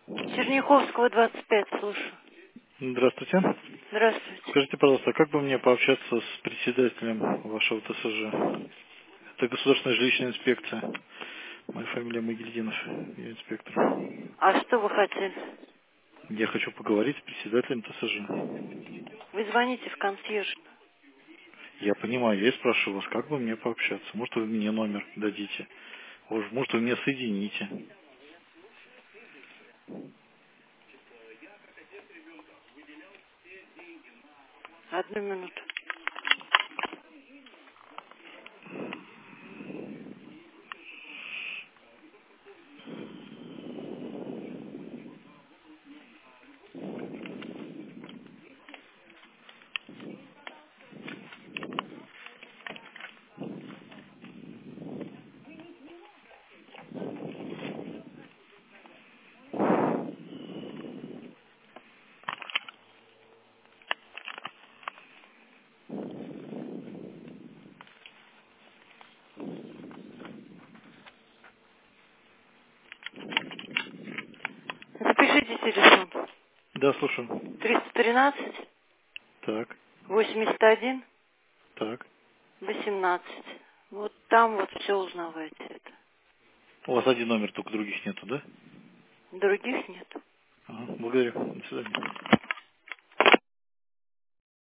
Черняховского, 25, слушаю. Здравствуйте. Здравствуйте. Скажите, пожалуйста, как бы мне пообщаться с председателем вашего ТСЖ? Это государственная жилищная инспекция. Моя фамилия Могильдинов, я инспектор. А что вы хотели? Я хочу поговорить с председателем ТСЖ. Вы звоните в консьерж. Я понимаю, я и спрашиваю вас, как бы мне пообщаться? Может, вы мне номер дадите? Может, вы меня соедините? Одну минуту. Запишите телефон. Да, слушаю. 313 Так, 81 так. 18. Вот там вот все узнавайте это. У вас один номер, только других нету, да? Других нет. Ага, благодарю. До свидания.